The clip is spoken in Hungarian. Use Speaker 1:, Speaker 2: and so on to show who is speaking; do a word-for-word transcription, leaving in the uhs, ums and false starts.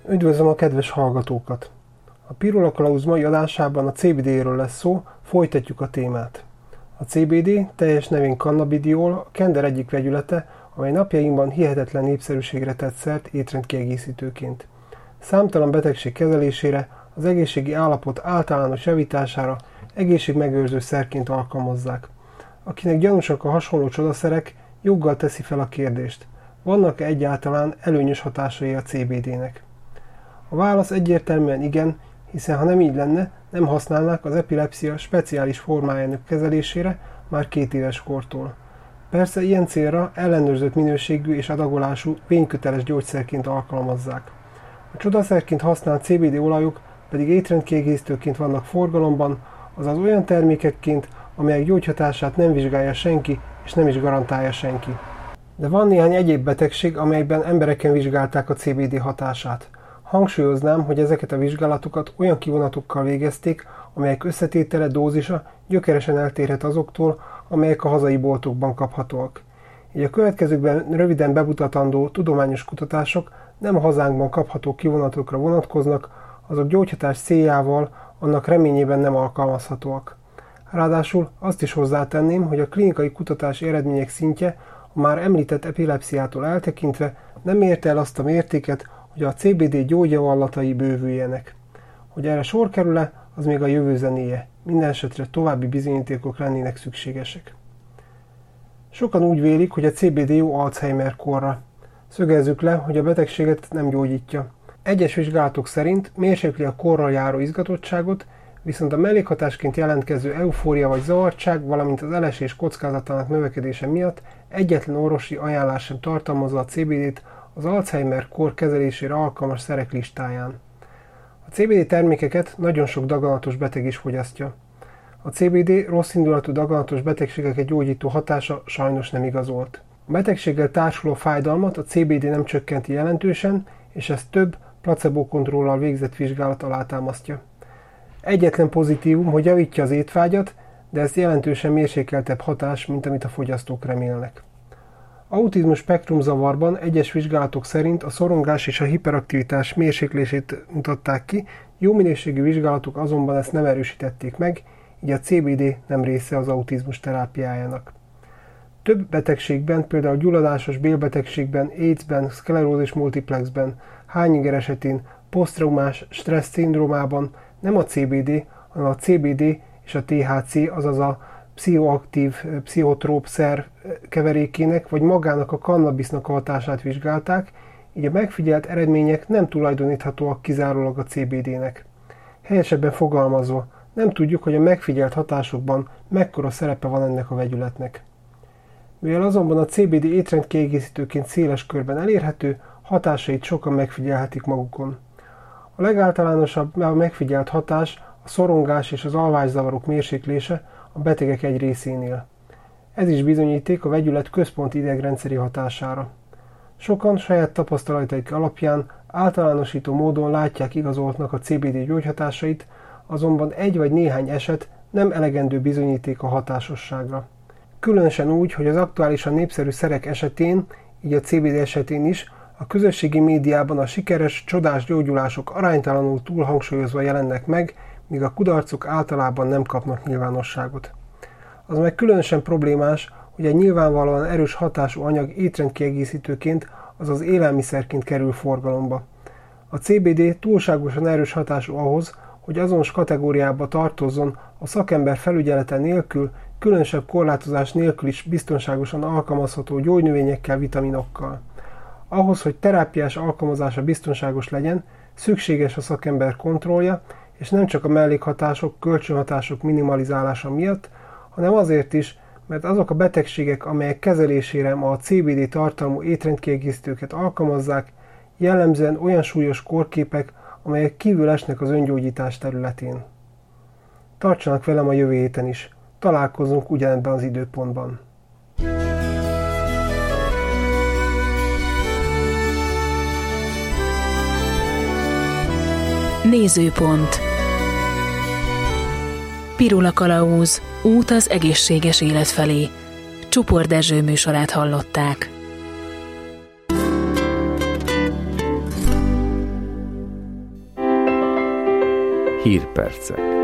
Speaker 1: Üdvözlöm a kedves hallgatókat! A Pirula Kalauz mai adásában a cé bé dé-ről lesz szó, folytatjuk a témát. A cé bé dé, teljes nevén cannabidiol, a kender egyik vegyülete, amely napjainkban hihetetlen népszerűségre tett szert étrendkiegészítőként. Számtalan betegség kezelésére, az egészségi állapot általános javítására egészségmegőrző szerként alkalmazzák. Akinek gyanúsak a hasonló csodaszerek, joggal teszi fel a kérdést: vannak-e egyáltalán előnyös hatásai a cé bé dé-nek? A válasz egyértelműen igen, hiszen ha nem így lenne, nem használnák az epilepszia speciális formájának kezelésére már két éves kortól. Persze ilyen célra ellenőrzött minőségű és adagolású vényköteles gyógyszerként alkalmazzák. A csodaszerként használt cé bé dé olajok pedig étrendkiegészítőként vannak forgalomban, azaz olyan termékekként, amelyek gyógyhatását nem vizsgálja senki és nem is garantálja senki. De van néhány egyéb betegség, amelyekben embereken vizsgálták a cé bé dé hatását. Hangsúlyoznám, hogy ezeket a vizsgálatokat olyan kivonatokkal végezték, amelyek összetétele, dózisa gyökeresen eltérhet azoktól, amelyek a hazai boltokban kaphatóak. Így a következőkben röviden bemutatandó tudományos kutatások nem a hazánkban kapható kivonatokra vonatkoznak, azok gyógyhatás céljával annak reményében nem alkalmazhatóak. Ráadásul azt is hozzátenném, hogy a klinikai kutatási eredmények szintje a már említett epilepsziától eltekintve nem érte el azt a mértéket, hogy a cé bé dé gyógyjavallatai bővüljenek. Hogy erre sor kerül-e, az még a jövő zenéje, mindenesetre további bizonyítékok lennének szükségesek. Sokan úgy vélik, hogy a cé bé dé jó Alzheimer-korra. Szögezzük le, hogy a betegséget nem gyógyítja. Egyes vizsgálatok szerint mérsékli a korral járó izgatottságot, viszont a mellékhatásként jelentkező eufória vagy zavartság, valamint az elesés kockázatának növekedése miatt egyetlen orvosi ajánlás sem tartalmazza a cé bé dét az Alzheimer-kór kezelésére alkalmas szerek listáján. A cé bé dé termékeket nagyon sok daganatos beteg is fogyasztja. A cé bé dé rosszindulatú daganatos betegségeket gyógyító hatása sajnos nem igazolt. A betegséggel társuló fájdalmat a cé bé dé nem csökkenti jelentősen, és ezt több placebo-kontrollal végzett vizsgálat alátámasztja. Egyetlen pozitívum, hogy javítja az étvágyat, de ez jelentősen mérsékeltebb hatás, mint amit a fogyasztók remélnek. Autizmus spektrum zavarban egyes vizsgálatok szerint a szorongás és a hiperaktivitás mérséklését mutatták ki, jó minőségű vizsgálatok azonban ezt nem erősítették meg, így a cé bé dé nem része az autizmus terápiájának. Több betegségben, például gyulladásos bélbetegségben, AIDS-ben, szklerózis multiplexben, Hányinger esetén, posztraumás stressz szindrómában nem a cé bé dé, hanem a cé bé dé és a té há cé, azaz a pszichoaktív, pszichotróp szer keverékének vagy magának a kannabisznak a hatását vizsgálták, így a megfigyelt eredmények nem tulajdoníthatóak kizárólag a cé bé dé-nek. Helyesebben fogalmazva, nem tudjuk, hogy a megfigyelt hatásokban mekkora szerepe van ennek a vegyületnek. Mivel azonban a cé bé dé étrendkiegészítőként széles körben elérhető, hatásait sokan megfigyelhetik magukon. A legáltalánosabb a megfigyelt hatás a szorongás és az alvászavarok mérséklése a betegek egy részénél. Ez is bizonyíték a vegyület központi idegrendszeri hatására. Sokan saját tapasztalataik alapján általánosító módon látják igazoltnak a cé bé dé gyógyhatásait, azonban egy vagy néhány eset nem elegendő bizonyíték a hatásosságra. Különösen úgy, hogy az aktuálisan népszerű szerek esetén, így a cé bé dé esetén is, a közösségi médiában a sikeres, csodás gyógyulások aránytalanul túlhangsúlyozva jelennek meg, míg a kudarcok általában nem kapnak nyilvánosságot. Az meg különösen problémás, hogy egy nyilvánvalóan erős hatású anyag étrendkiegészítőként, azaz élelmiszerként kerül forgalomba. A cé bé dé túlságosan erős hatású ahhoz, hogy azonos kategóriába tartozzon a szakember felügyelete nélkül, különösebb korlátozás nélkül is biztonságosan alkalmazható gyógynövényekkel, vitaminokkal. Ahhoz, hogy terápiás alkalmazása biztonságos legyen, szükséges a szakember kontrollja, és nem csak a mellékhatások, kölcsönhatások minimalizálása miatt, hanem azért is, mert azok a betegségek, amelyek kezelésére ma a cé bé dé tartalmú étrendkiegészítőket alkalmazzák, jellemzően olyan súlyos kórképek, amelyek kívül esnek az öngyógyítás területén. Tartsanak velem a jövő héten is. Találkozunk ugyanebben az időpontban.
Speaker 2: Nézőpont. Pirula Kalauz. Út az egészséges élet felé. Csupor Dezső műsorát hallották.
Speaker 3: Hírpercek.